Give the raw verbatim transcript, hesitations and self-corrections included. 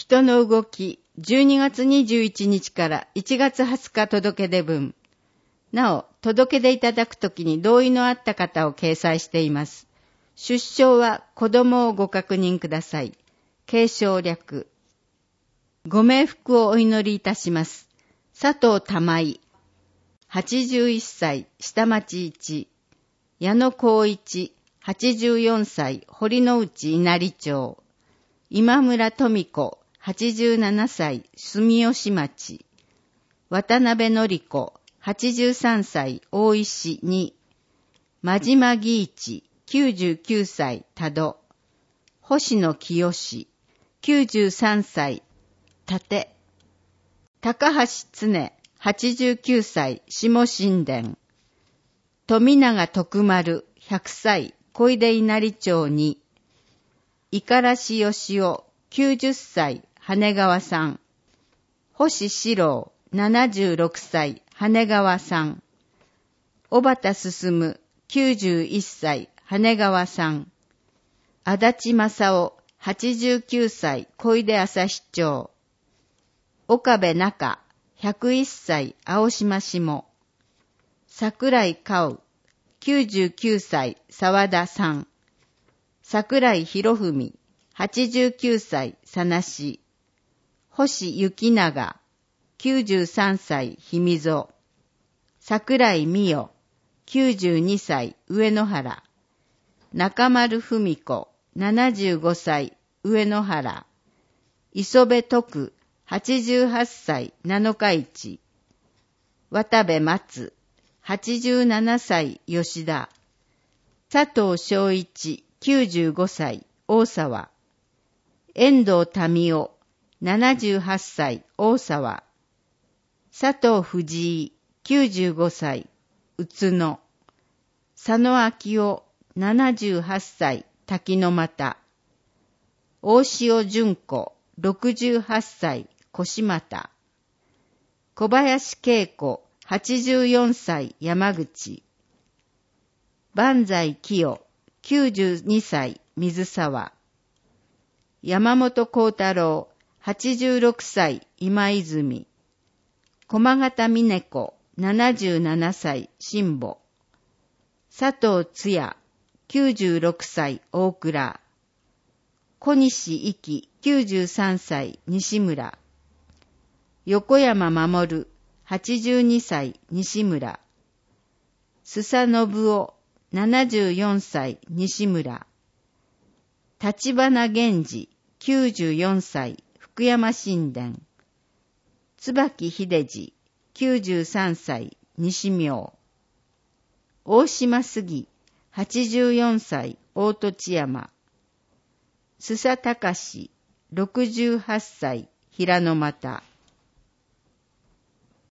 人の動き、じゅうにがつにじゅういちにちからいちがつはつか届け出文。なお、届け出いただくときに同意のあった方を掲載しています。出生は子供をご確認ください。継承略。ご冥福をお祈りいたします。佐藤玉井。はちじゅういっさい、下町一。矢野光一。はちじゅうよんさい、堀之内稲荷町。今村富子。はちじゅうななさい、住吉町。渡辺典子。はちじゅうさんさい、大石に。真島義一。きゅうじゅうきゅうさい、多度。星野清。きゅうじゅうさんさい、立。高橋常。はちじゅうきゅうさい、下神殿。富永徳丸。ひゃくさい、小出稲荷町に。五十嵐義雄。きゅうじゅっさい、羽川さん。星四郎。ななじゅうろくさい、羽川さん。小畑進。きゅうじゅういっさい、羽川さん。足立正夫。はちじゅうきゅうさい、小出旭町。岡部中。ひゃくいっさい、青島下。桜井香。きゅうじゅうきゅうさい、沢田さん。桜井博文。はちじゅうきゅうさい、佐梨市。星幸永。きゅうじゅうさんさい、氷見曽。桜井美代。きゅうじゅうにさい、上野原。中丸文子。ななじゅうごさい、上野原。磯部徳。はちじゅうはっさい、七日市。渡部松。はちじゅうななさい、吉田。佐藤正一。きゅうじゅうごさい、大沢。遠藤民夫。ななじゅうはっさい、大沢。佐藤藤井。きゅうじゅうごさい、宇都。佐野明夫。ななじゅうはっさい、滝の又。大塩純子。ろくじゅうはっさい、腰又。小林恵子。はちじゅうよんさい、山口。万歳清。きゅうじゅうにさい、水沢。山本幸太郎。はちじゅうろくさい、今泉。駒形峰子。ななじゅうななさい、新保。佐藤津也。きゅうじゅうろくさい、大倉。小西一輝。きゅうじゅうさんさい、西村。横山守。はちじゅうにさい、西村。須佐信夫。ななじゅうよんさい、西村。立花源氏。きゅうじゅうよんさい、福山神殿。椿秀次。きゅうじゅうさんさい、西明。大島杉。はちじゅうよんさい、大栃山。須佐隆。ろくじゅうはっさい、平野又。